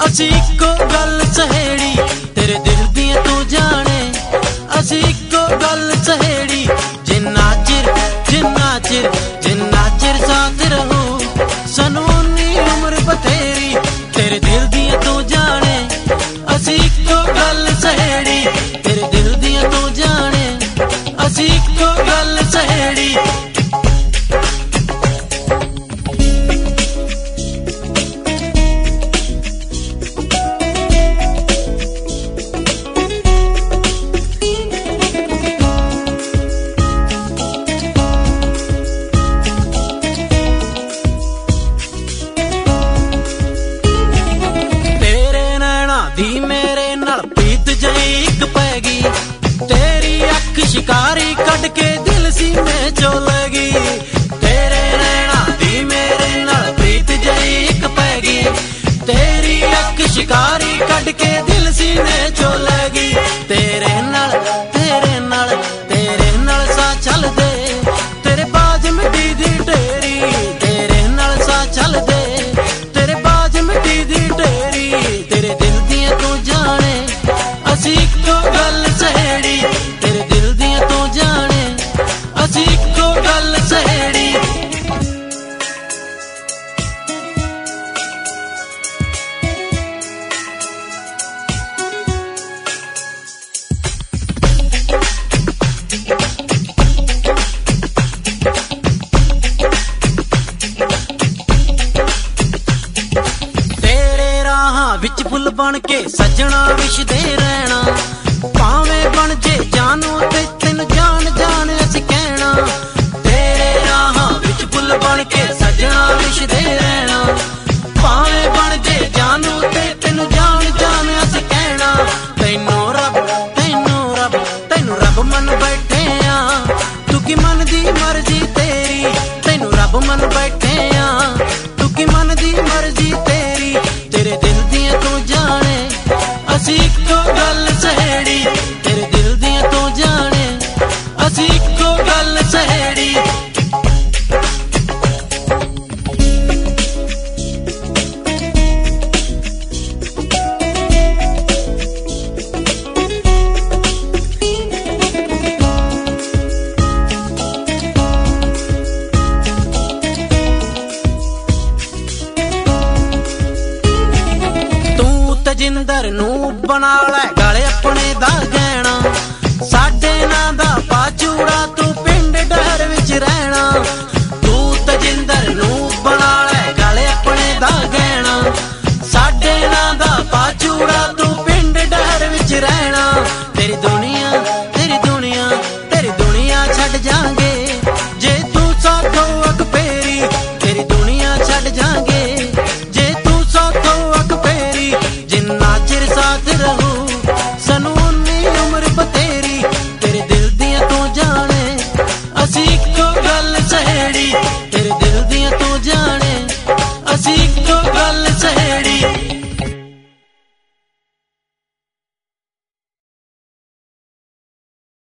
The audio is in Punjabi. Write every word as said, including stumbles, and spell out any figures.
ਅਸੀਂ ਇੱਕੋ ਗੱਲ ਸਹੇੜੀ ਤੇਰੇ ਦਿਲ ਦੀਆਂ ਤੂੰ ਜਾਣੇ। ਅਸੀਂ ਇੱਕੋ ਗੱਲ ਸਹੇੜੀ ਜਿੰਨਾ ਚਿਰ ਜਿੰਨਾ ਚਿਰ ਜਿੰਨਾ ਚਿਰ ਸਾਥ ਰਹੂ ਸਾਨੂੰ ਉਨੀ ਉਮਰ ਬਥੇਰੀ ਤੇਰੇ ਦਿਲ ਦੀਆਂ ਤੂੰ ਜਾਣੇ। ਅਸੀਂ ਇੱਕੋ ਗੱਲ ਸਹੇੜੀ ਤੇਰੇ ਦਿਲ ਦੀਆਂ ਤੂੰ ਜਾਣੇ। ਅਸੀਂ ਇੱਕੋ ਗੱਲ ਸਹੇੜੀ। ਦੀ ਮੇਰੇ ਨਾਲ ਪ੍ਰੀਤ ਜਈ ਇੱਕ ਪੈ ਗਈ ਤੇਰੀ ਅੱਖ ਸ਼ਿਕਾਰੀ ਕੱਢ ਕੇ ਦਿਲ ਸੀਨੇ ਚੋਂ ਲੈ ਗਈ। ਤੇਰੇ ਨੈਣਾ ਦੀ ਮੇਰੇ ਨਾਲ ਪ੍ਰੀਤ ਜਈ ਇੱਕ ਪੈ ਗਈ ਤੇਰੀ ਅੱਖ ਸ਼ਿਕਾਰੀ ਕੱਢ ਕੇ ਦਿਲ ਸੀਨੇ ਚੋਂ ਲੈ ਗਈ। ਤੇਰੇ ਨਾਲ ਤੇਰੇ ਨਾਲ ਤੇਰੇ ਨਾਲ ਸਾਹ ਚੱਲਦੇ ਤੇਰੇ ਬਾਜ ਮਿੱਟੀ ਦੀ ਢੇਰੀ ਤੇਰੇ ਨਾਲ ਸਾਹ ਚੱਲਦੇ ਤੇਰੇ ਬਾਜ ਮਿੱਟੀ ਦੀ ਢੇਰੀ ਤੇਰੇ ਦਿਲ ਦੀਆਂ ਤੂੰ ਜਾਣੇ। ਅਸੀਂ ਇੱਕੋ ਗੱਲ ਸਹੇੜੀ ਤੇਰੇ ਦਿਲ ਦੀਆਂ ਤੂੰ ਜਾਣੇ। ਅਸੀਂ ਇੱਕੋ ਗੱਲ ਸਹੇੜੀ। ਤੇਰੇ ਰਾਹਾਂ ਵਿੱਚ ਫੁੱਲ ਬਣ ਕੇ ਸੱਜਣਾ ਵਿਛਦੇ ਰਹਿਣਾ ਭਾਵੇਂ ਬਣ ਜੇ ਜਾਨੂ ਤੇ ਤੈਨੂੰ ਜਾਣ ਜਾਣ ਅਸੀਂ ਕਹਿਣਾ। ਤੇਰੇ ਰਾਹਾਂ ਵਿੱਚ ਫੁੱਲ ਬਣ ਕੇ ਸੱਜਣਾ ਵਿਛਦੇ ਰਹਿਣਾ ਭਾਵੇਂ ਬਣ ਜੇ ਜਾਨੂ ਤੇ ਤੈਨੂੰ ਜਾਣ ਜਾਣ ਅਸੀਂ ਕਹਿਣਾ। ਤੈਨੂੰ ਰੱਬ ਤੈਨੂੰ ਰੱਬ ਤੈਨੂੰ ਰੱਬ ਮੰਨ ਬੈਠੇ ਆ ਤੂੰ ਕੀ ਮਨ ਦੀ ਮਰਜ਼ੀ ਤੇਰੀ ਤੈਨੂੰ ਰੱਬ ਮੰਨ ਬੈਠੇ ਆ ਤੂੰ ਕੀ ਮਨ ਦੀ ਮਰਜ਼ੀ ਤੇਰੀ ਤੇਰੇ ਦਿਲ ਦੀਆਂ ਤੂੰ ਜਾਣੇ। ਅਸੀਂ ਇੱਕੋ ਗੱਲ ਸਹੇੜੀ ਤੇਰੇ ਦਿਲ ਦੀਆਂ ਤੂੰ ਜਾਣੇ। ਅਸੀਂ ਇੱਕੋ ਗੱਲ ਸਹੇੜੀ। ਤੂੰ ਤਜਿੰਦਰ ਨੂੰ ਬਣਾ ਲੈ ਗਾਲੇ ਆਪਣੇ ਦਾ